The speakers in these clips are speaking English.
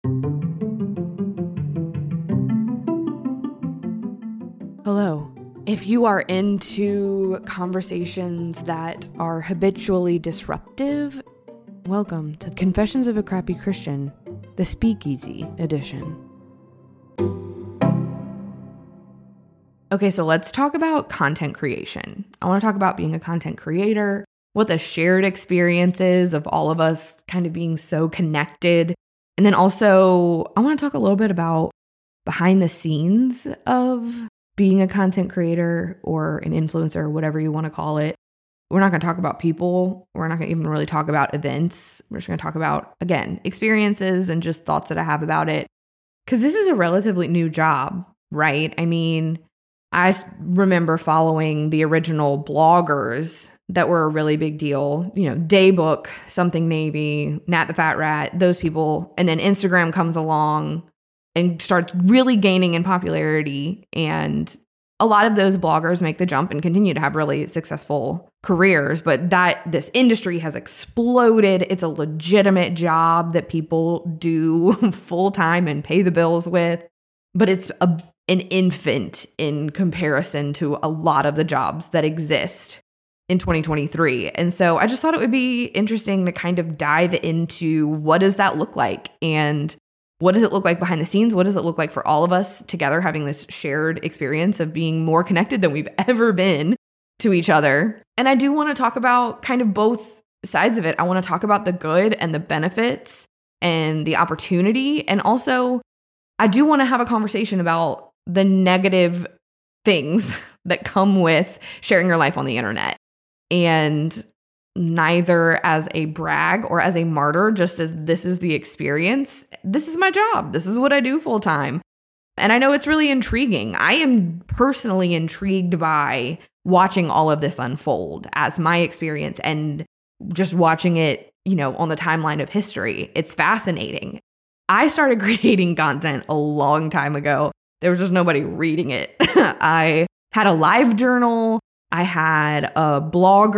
Hello. If you are into conversations that are habitually disruptive, welcome to Confessions of a Crappy Christian, the Speakeasy edition. Okay, so let's talk about content creation. I want to talk about being a content creator, what the shared experience is of all of us kind of being so connected. And then also, I want to talk a little bit about behind the scenes of being a content creator or an influencer, whatever you want to call it. We're not going to talk about people. We're not going to even really talk about events. We're just going to talk about, again, experiences and just thoughts that I have about it. Because this is a relatively new job, right? I mean, I remember following the original bloggers that were a really big deal. You know, Daybook, Something Navy, Nat the Fat Rat, those people. And then Instagram comes along and starts really gaining in popularity. And a lot of those bloggers make the jump and continue to have really successful careers. But this industry has exploded. It's a legitimate job that people do full time and pay the bills with. But it's an infant in comparison to a lot of the jobs that exist in 2023. And so I just thought it would be interesting to kind of dive into what does that look like, and what does it look like behind the scenes? What does it look like for all of us together having this shared experience of being more connected than we've ever been to each other? And I do want to talk about kind of both sides of it. I want to talk about the good and the benefits and the opportunity. And also, I do want to have a conversation about the negative things that come with sharing your life on the internet. And neither as a brag or as a martyr, just as this is the experience. This is my job. This is what I do full time. And I know it's really intriguing. I am personally intrigued by watching all of this unfold as my experience and just watching it, you know, on the timeline of history. It's fascinating. I started creating content a long time ago. There was just nobody reading it. I had a live journal. I had a blog.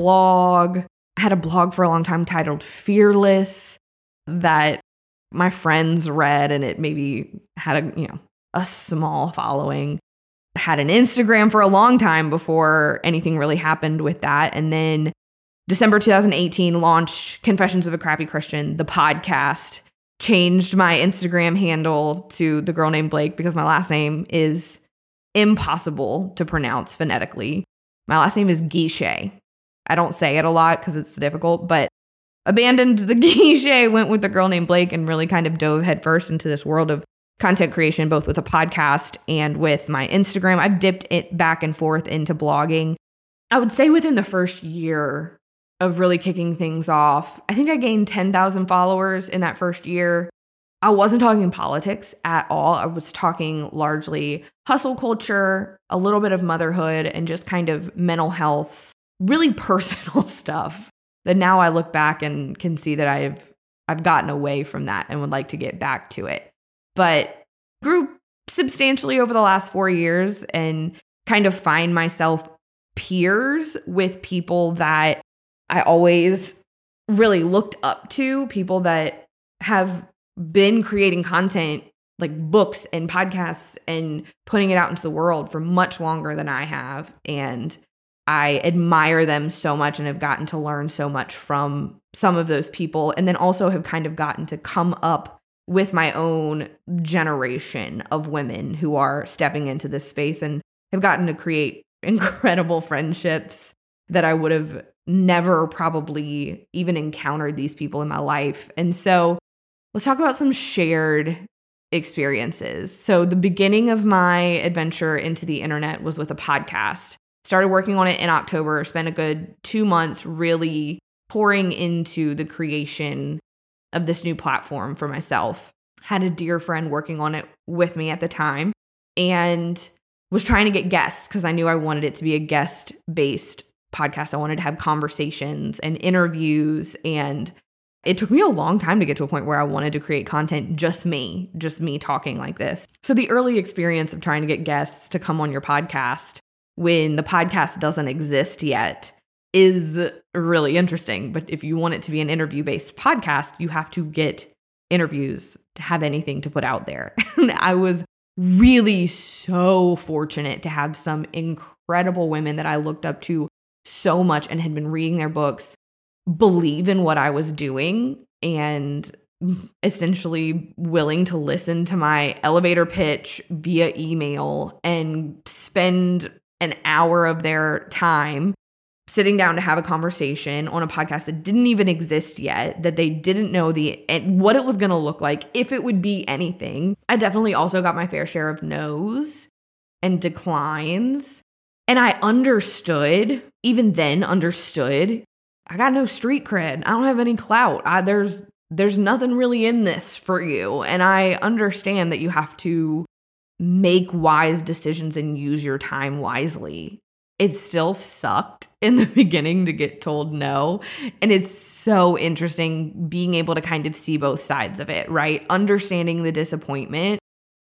I had a blog for a long time titled Fearless that my friends read, and it maybe had a small following. I had an Instagram for a long time before anything really happened with that. And then December 2018 launched Confessions of a Crappy Christian, the podcast. Changed my Instagram handle to The Girl Named Blake because my last name is impossible to pronounce phonetically. My last name is Guichet. I don't say it a lot because it's difficult, but abandoned the Guichet, went with The Girl Named Blake, and really kind of dove headfirst into this world of content creation, both with a podcast and with my Instagram. I've dipped it back and forth into blogging. I would say within the first year of really kicking things off, I think I gained 10,000 followers in that first year. I wasn't talking politics at all. I was talking largely hustle culture, a little bit of motherhood, and just kind of mental health, really personal stuff that now I look back and can see that I've gotten away from that and would like to get back to it. But grew substantially over the last 4 years and kind of find myself peers with people that I always really looked up to, people that have been creating content like books and podcasts and putting it out into the world for much longer than I have. And I admire them so much and have gotten to learn so much from some of those people. And then also have kind of gotten to come up with my own generation of women who are stepping into this space and have gotten to create incredible friendships that I would have never probably even encountered these people in my life. And so let's talk about some shared experiences. So the beginning of my adventure into the internet was with a podcast. Started working on it in October, spent a good 2 months really pouring into the creation of this new platform for myself. Had a dear friend working on it with me at the time and was trying to get guests because I knew I wanted it to be a guest-based podcast. I wanted to have conversations and interviews, and it took me a long time to get to a point where I wanted to create content just me talking like this. So the early experience of trying to get guests to come on your podcast when the podcast doesn't exist yet is really interesting. But if you want it to be an interview-based podcast, you have to get interviews to have anything to put out there. I was really so fortunate to have some incredible women that I looked up to so much and had been reading their books believe in what I was doing and essentially willing to listen to my elevator pitch via email and spend an hour of their time sitting down to have a conversation on a podcast that didn't even exist yet, that they didn't know what it was going to look like, if it would be anything. I definitely also got my fair share of no's and declines. And I understood, even then understood, I got no street cred. I don't have any clout. There's nothing really in this for you. And I understand that you have to make wise decisions and use your time wisely. It still sucked in the beginning to get told no. And it's so interesting being able to kind of see both sides of it, right? Understanding the disappointment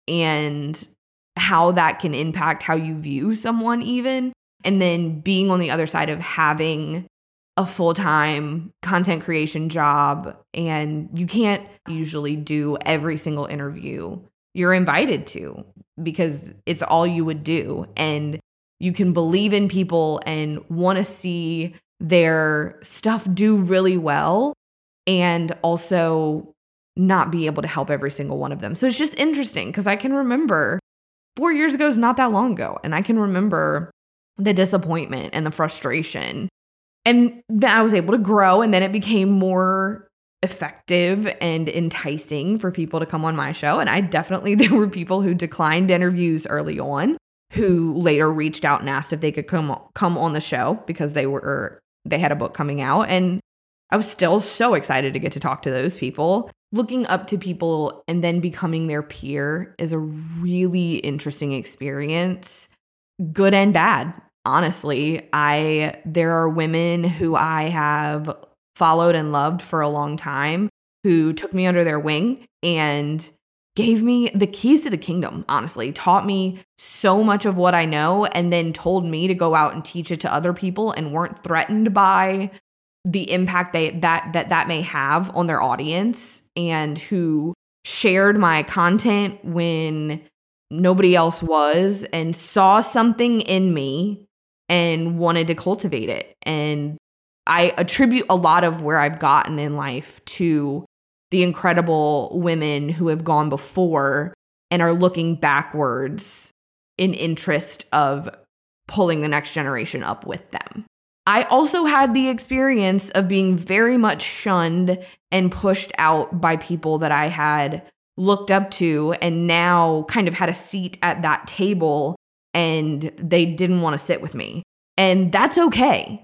and how that can impact how you view someone even. And then being on the other side of having a full-time content creation job, and you can't usually do every single interview you're invited to because it's all you would do. And you can believe in people and want to see their stuff do really well and also not be able to help every single one of them. So it's just interesting because I can remember 4 years ago is not that long ago. And I can remember the disappointment and the frustration. And then I was able to grow, and then it became more effective and enticing for people to come on my show. And there were people who declined interviews early on who later reached out and asked if they could come on the show because they had a book coming out. And I was still so excited to get to talk to those people. Looking up to people and then becoming their peer is a really interesting experience, good and bad. Honestly, there are women who I have followed and loved for a long time who took me under their wing and gave me the keys to the kingdom, honestly, taught me so much of what I know, and then told me to go out and teach it to other people and weren't threatened by the impact that may have on their audience, and who shared my content when nobody else was and saw something in me and wanted to cultivate it. And I attribute a lot of where I've gotten in life to the incredible women who have gone before and are looking backwards in interest of pulling the next generation up with them. I also had the experience of being very much shunned and pushed out by people that I had looked up to and now kind of had a seat at that table and they didn't want to sit with me. And that's okay.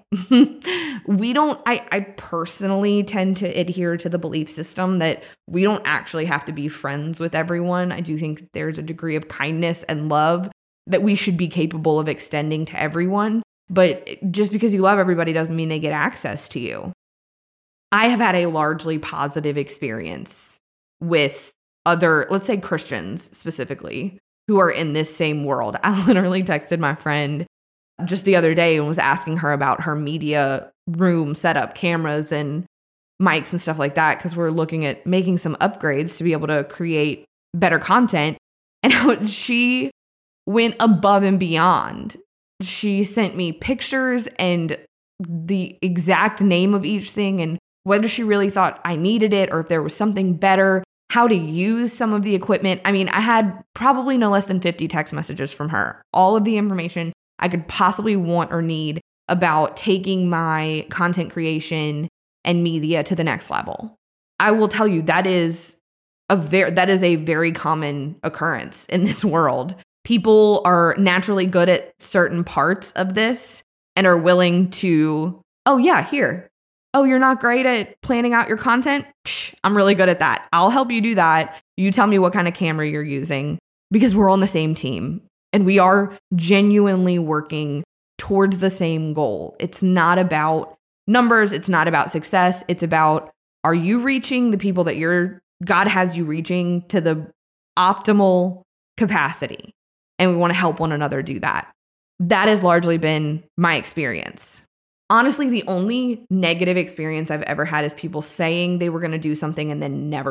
I personally tend to adhere to the belief system that we don't actually have to be friends with everyone. I do think there's a degree of kindness and love that we should be capable of extending to everyone. But just because you love everybody doesn't mean they get access to you. I have had a largely positive experience with other, let's say Christians specifically, who are in this same world. I literally texted my friend just the other day and was asking her about her media room setup, cameras and mics and stuff like that, because we're looking at making some upgrades to be able to create better content. And she went above and beyond. She sent me pictures and the exact name of each thing and whether she really thought I needed it or if there was something better, how to use some of the equipment. I mean, I had probably no less than 50 text messages from her. All of the information I could possibly want or need about taking my content creation and media to the next level. I will tell you that is a very common occurrence in this world. People are naturally good at certain parts of this and are willing to, oh yeah, here. Oh, you're not great at planning out your content? Psh, I'm really good at that. I'll help you do that. You tell me what kind of camera you're using because we're on the same team. And we are genuinely working towards the same goal. It's not about numbers. It's not about success. It's about, are you reaching the people that God has you reaching to the optimal capacity? And we want to help one another do that. That has largely been my experience. Honestly, the only negative experience I've ever had is people saying they were going to do something and then never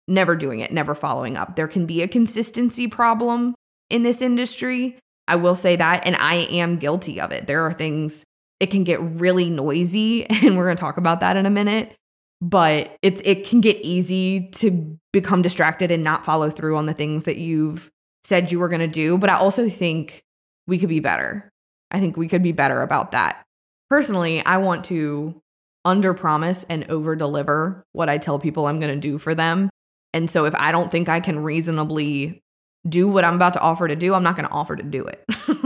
never doing it, never following up. There can be a consistency problem in this industry. I will say that, and I am guilty of it. There are things, it can get really noisy, and we're going to talk about that in a minute, but it can get easy to become distracted and not follow through on the things that you've said you were going to do. But I also think we could be better. I think we could be better about that. Personally, I want to underpromise and overdeliver what I tell people I'm going to do for them. And so if I don't think I can reasonably do what I'm about to offer to do, I'm not going to offer to do it.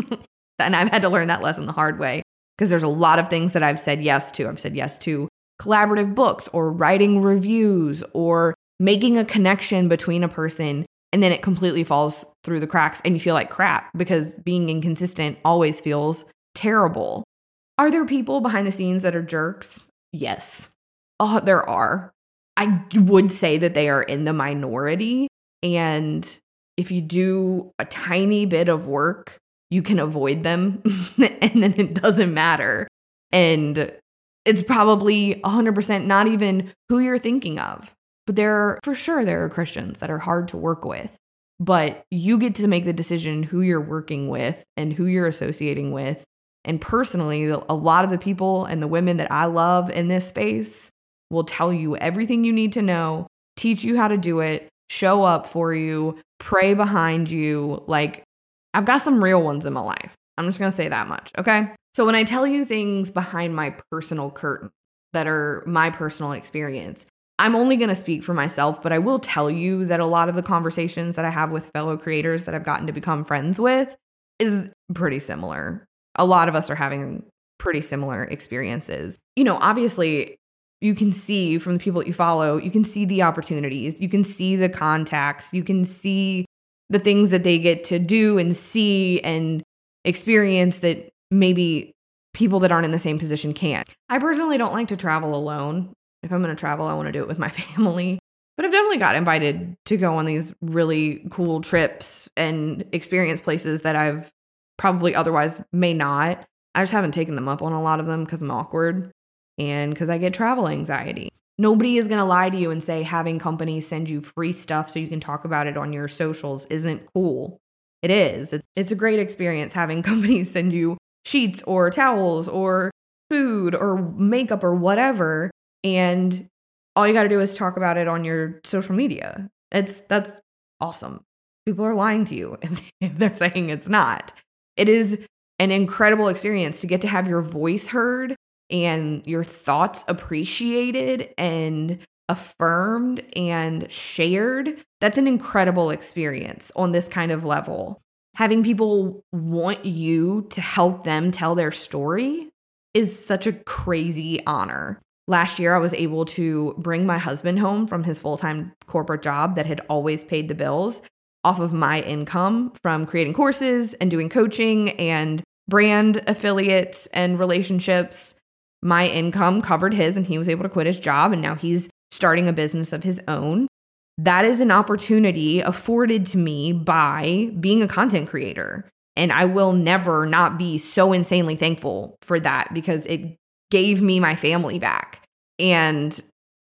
And I've had to learn that lesson the hard way, because there's a lot of things that I've said yes to. I've said yes to collaborative books or writing reviews or making a connection between a person, and then it completely falls through the cracks and you feel like crap because being inconsistent always feels terrible. Are there people behind the scenes that are jerks? Yes. Oh, there are. I would say that they are in the minority. And if you do a tiny bit of work, you can avoid them and then it doesn't matter. And it's probably 100% not even who you're thinking of. But there are Christians that are hard to work with. But you get to make the decision who you're working with and who you're associating with. And personally, a lot of the people and the women that I love in this space will tell you everything you need to know, teach you how to do it, show up for you, pray behind you. Like, I've got some real ones in my life. I'm just going to say that much, okay? So when I tell you things behind my personal curtain that are my personal experience, I'm only going to speak for myself, but I will tell you that a lot of the conversations that I have with fellow creators that I've gotten to become friends with is pretty similar. A lot of us are having pretty similar experiences. You know, obviously, you can see from the people that you follow, you can see the opportunities, you can see the contacts, you can see the things that they get to do and see and experience that maybe people that aren't in the same position can't. I personally don't like to travel alone. If I'm going to travel, I want to do it with my family. But I've definitely got invited to go on these really cool trips and experience places that I've probably otherwise may not. I just haven't taken them up on a lot of them because I'm awkward and because I get travel anxiety. Nobody is going to lie to you and say having companies send you free stuff so you can talk about it on your socials isn't cool. It is. It's a great experience having companies send you sheets or towels or food or makeup or whatever. And all you got to do is talk about it on your social media. That's awesome. People are lying to you if they're saying it's not. It is an incredible experience to get to have your voice heard and your thoughts appreciated and affirmed and shared. That's an incredible experience on this kind of level. Having people want you to help them tell their story is such a crazy honor. Last year, I was able to bring my husband home from his full-time corporate job that had always paid the bills off of my income from creating courses and doing coaching and brand affiliates and relationships. My income covered his, and he was able to quit his job, and now he's starting a business of his own. That is an opportunity afforded to me by being a content creator. And I will never not be so insanely thankful for that because it gave me my family back. And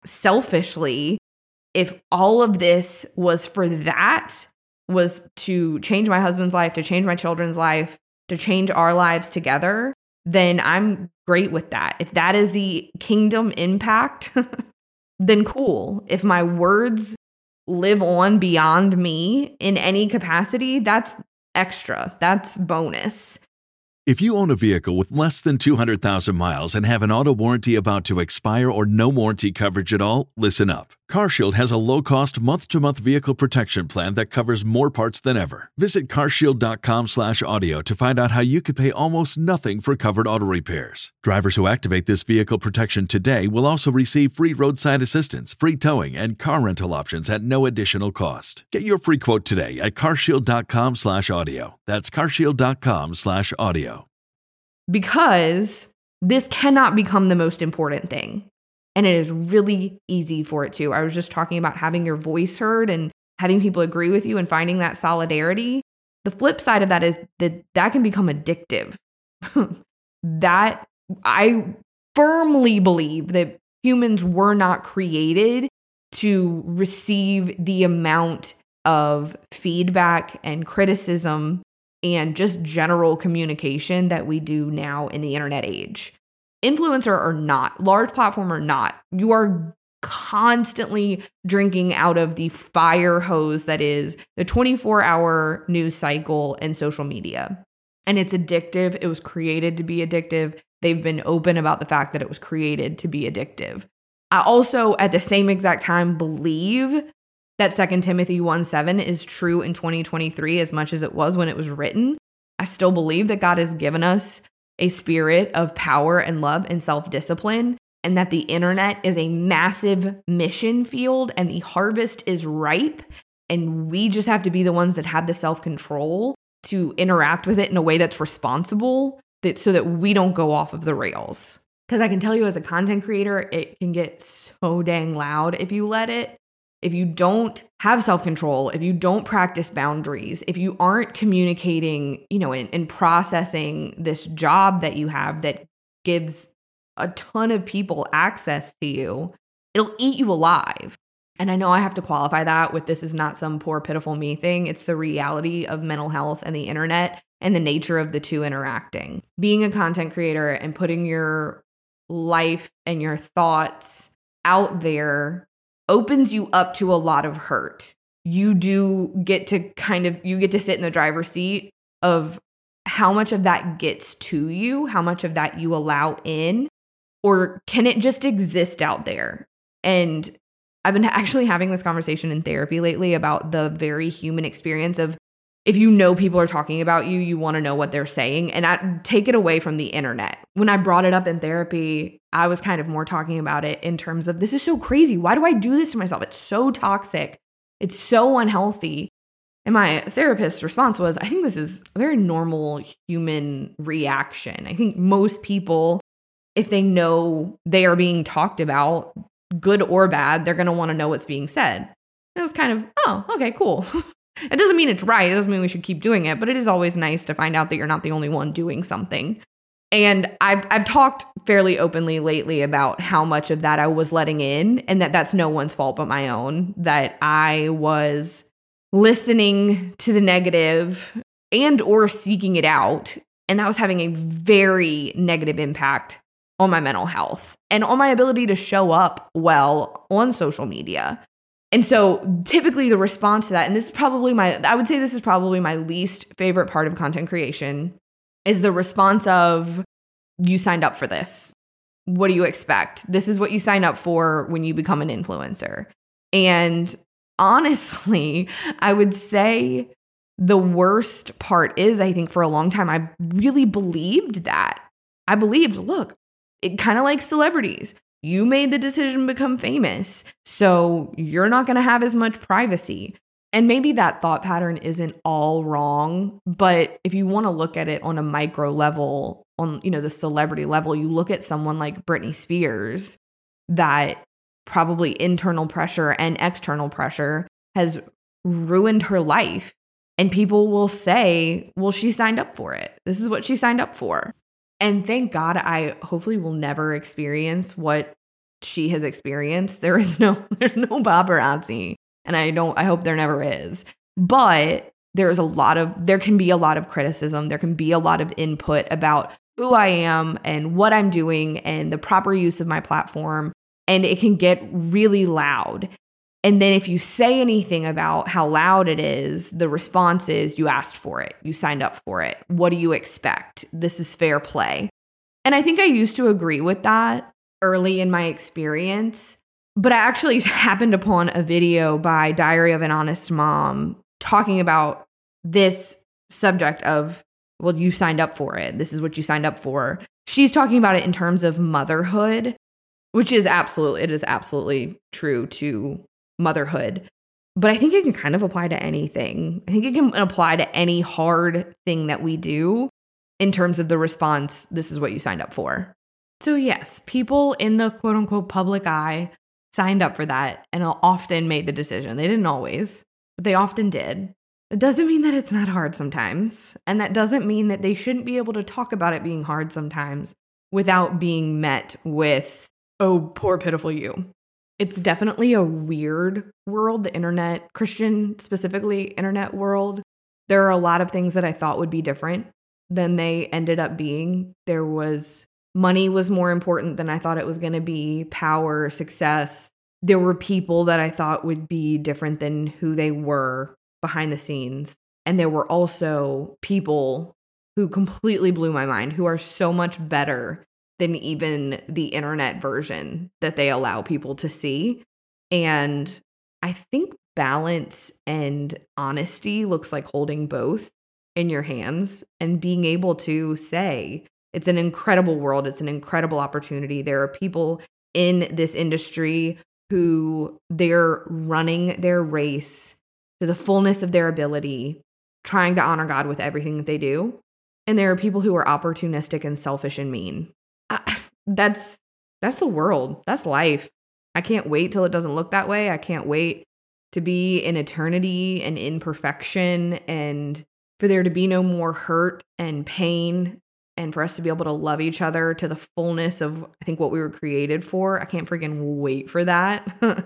selfishly, if all of this was for that, was to change my husband's life, to change my children's life, to change our lives together, then I'm great with that. If that is the kingdom impact, then cool. If my words live on beyond me in any capacity, that's extra. That's bonus. If you own a vehicle with less than 200,000 miles and have an auto warranty about to expire or no warranty coverage at all, listen up. CarShield has a low-cost month-to-month vehicle protection plan that covers more parts than ever. Visit carshield.com/audio to find out how you could pay almost nothing for covered auto repairs. Drivers who activate this vehicle protection today will also receive free roadside assistance, free towing, and car rental options at no additional cost. Get your free quote today at carshield.com/audio. That's carshield.com/audio. Because this cannot become the most important thing. And it is really easy for it to. I was just talking about having your voice heard and having people agree with you and finding that solidarity. The flip side of that is that can become addictive. That I firmly believe that humans were not created to receive the amount of feedback and criticism and just general communication that we do now in the internet age. Influencer or not, large platform or not, you are constantly drinking out of the fire hose that is the 24-hour news cycle and social media. And it's addictive. It was created to be addictive. They've been open about the fact that it was created to be addictive. I also, at the same exact time, believe that 2 Timothy 1:7 is true in 2023 as much as it was when it was written. I still believe that God has given us a spirit of power and love and self-discipline, and that the internet is a massive mission field and the harvest is ripe, and we just have to be the ones that have the self-control to interact with it in a way that's responsible, so that we don't go off of the rails. Because I can tell you, as a content creator, it can get so dang loud if you let it. If you don't have self-control, if you don't practice boundaries, if you aren't communicating, and processing this job that you have that gives a ton of people access to you, it'll eat you alive. And I know I have to qualify that with, this is not some poor, pitiful me thing. It's the reality of mental health and the internet and the nature of the two interacting. Being a content creator and putting your life and your thoughts out there opens you up to a lot of hurt. You do get to sit in the driver's seat of how much of that gets to you, how much of that you allow in, or can it just exist out there? And I've been actually having this conversation in therapy lately about the very human experience of, if people are talking about you, you want to know what they're saying. And I take it away from the internet. When I brought it up in therapy, I was kind of more talking about it in terms of, this is so crazy. Why do I do this to myself? It's so toxic. It's so unhealthy. And my therapist's response was, I think this is a very normal human reaction. I think most people, if they know they are being talked about, good or bad, they're going to want to know what's being said. And it was kind of, oh, okay, cool. It doesn't mean it's right. It doesn't mean we should keep doing it, but it is always nice to find out that you're not the only one doing something. And I've talked fairly openly lately about how much of that I was letting in, and that's no one's fault but my own, that I was listening to the negative and or seeking it out. And that was having a very negative impact on my mental health and on my ability to show up well on social media. And so typically the response to that, and this is probably my least favorite part of content creation, is the response of, you signed up for this. What do you expect? This is what you sign up for when you become an influencer. And honestly, I would say the worst part is, I think for a long time, I really believed that. I believed, look, it kind of like celebrities. You made the decision to become famous, so you're not going to have as much privacy. And maybe that thought pattern isn't all wrong, but if you want to look at it on a micro level, on the celebrity level, you look at someone like Britney Spears, that probably internal pressure and external pressure has ruined her life. And people will say, well, she signed up for it. This is what she signed up for. And thank God I hopefully will never experience what she has experienced. There's no paparazzi. And I hope there never is. But there can be a lot of criticism. There can be a lot of input about who I am and what I'm doing and the proper use of my platform. And it can get really loud. And then if you say anything about how loud it is, the response is, you asked for it. You signed up for it. What do you expect? This is fair play. And I think I used to agree with that early in my experience. But I actually happened upon a video by Diary of an Honest Mom talking about this subject of, well, you signed up for it. This is what you signed up for. She's talking about it in terms of motherhood, which is absolutely true to motherhood. But I think it can kind of apply to anything. I think it can apply to any hard thing that we do in terms of the response, this is what you signed up for. So yes, people in the quote unquote public eye signed up for that and often made the decision. They didn't always, but they often did. It doesn't mean that it's not hard sometimes. And that doesn't mean that they shouldn't be able to talk about it being hard sometimes without being met with, oh, poor pitiful you. It's definitely a weird world, the internet, Christian specifically internet world. There are a lot of things that I thought would be different than they ended up being. Money was more important than I thought it was going to be, power, success. There were people that I thought would be different than who they were behind the scenes. And there were also people who completely blew my mind, who are so much better than even the internet version that they allow people to see. And I think balance and honesty looks like holding both in your hands and being able to say, it's an incredible world. It's an incredible opportunity. There are people in this industry who they're running their race to the fullness of their ability, trying to honor God with everything that they do. And there are people who are opportunistic and selfish and mean. That's the world. That's life. I can't wait till it doesn't look that way. I can't wait to be in eternity and imperfection and for there to be no more hurt and pain and for us to be able to love each other to the fullness of, I think, what we were created for. I can't freaking wait for that.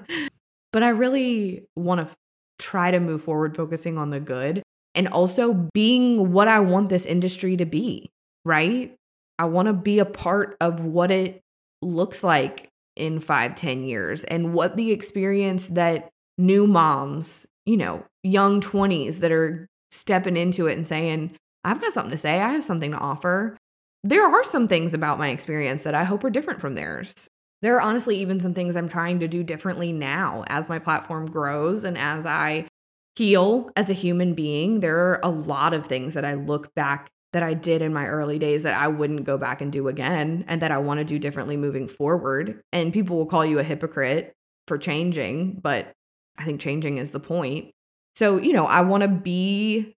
But I really want to try to move forward focusing on the good and also being what I want this industry to be, right? I want to be a part of what it looks like in 5-10 years and what the experience that new moms, young 20s that are stepping into it and saying, I've got something to say. I have something to offer. There are some things about my experience that I hope are different from theirs. There are honestly even some things I'm trying to do differently now as my platform grows and as I heal as a human being. There are a lot of things that I look back that I did in my early days that I wouldn't go back and do again and that I want to do differently moving forward. And people will call you a hypocrite for changing, but I think changing is the point. So, I want to be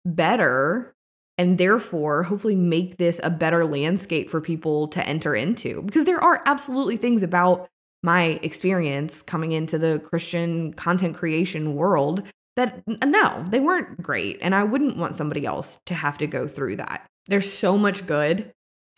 better and therefore hopefully make this a better landscape for people to enter into, because there are absolutely things about my experience coming into the Christian content creation world that no, they weren't great. And I wouldn't want somebody else to have to go through that. There's so much good.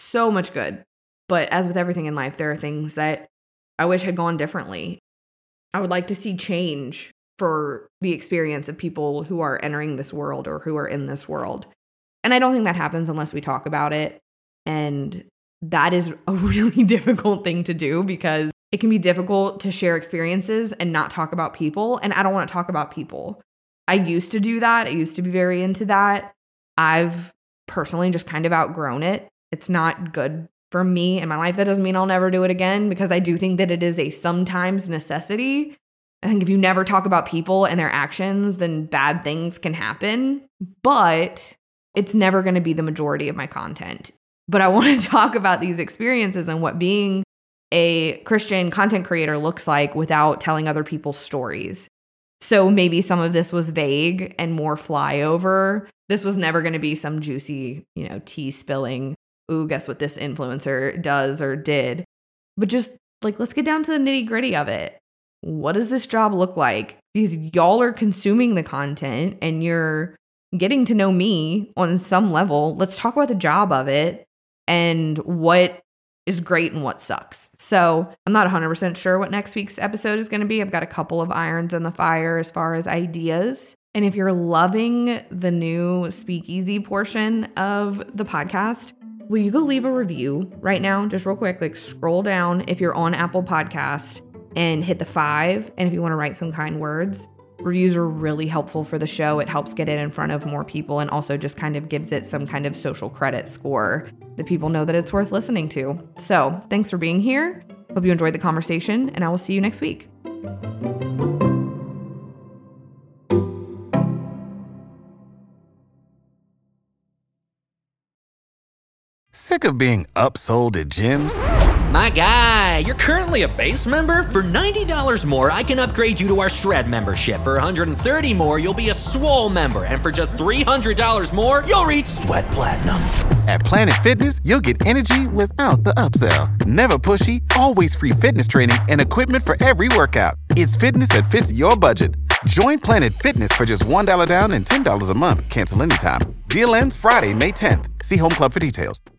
But as with everything in life, there are things that I wish had gone differently. I would like to see change for the experience of people who are entering this world or who are in this world. And I don't think that happens unless we talk about it. And that is a really difficult thing to do because it can be difficult to share experiences and not talk about people. And I don't want to talk about people. I used to do that. I used to be very into that. I've personally just kind of outgrown it. It's not good for me in my life. That doesn't mean I'll never do it again because I do think that it is a sometimes necessity. I think if you never talk about people and their actions, then bad things can happen. But it's never going to be the majority of my content. But I want to talk about these experiences and what being a Christian content creator looks like without telling other people's stories. So maybe some of this was vague and more flyover. This was never going to be some juicy, tea spilling. Ooh, guess what this influencer does or did. But just let's get down to the nitty gritty of it. What does this job look like? Because y'all are consuming the content and you're getting to know me on some level. Let's talk about the job of it and what is great and what sucks. So I'm not 100% sure what next week's episode is going to be. I've got a couple of irons in the fire as far as ideas. And if you're loving the new speakeasy portion of the podcast, will you go leave a review right now? Just real quick, scroll down if you're on Apple Podcast and hit the 5. And if you want to write some kind words, reviews are really helpful for the show. It helps get it in front of more people and also just kind of gives it some kind of social credit score that people know that it's worth listening to. So thanks for being here. Hope you enjoyed the conversation, and I will see you next week. Sick of being upsold at gyms? My guy, you're currently a base member? For $90 more, I can upgrade you to our Shred membership. For $130 more, you'll be a Swole member. And for just $300 more, you'll reach Sweat Platinum. At Planet Fitness, you'll get energy without the upsell. Never pushy, always free fitness training and equipment for every workout. It's fitness that fits your budget. Join Planet Fitness for just $1 down and $10 a month. Cancel anytime. Deal ends Friday, May 10th. See Home Club for details.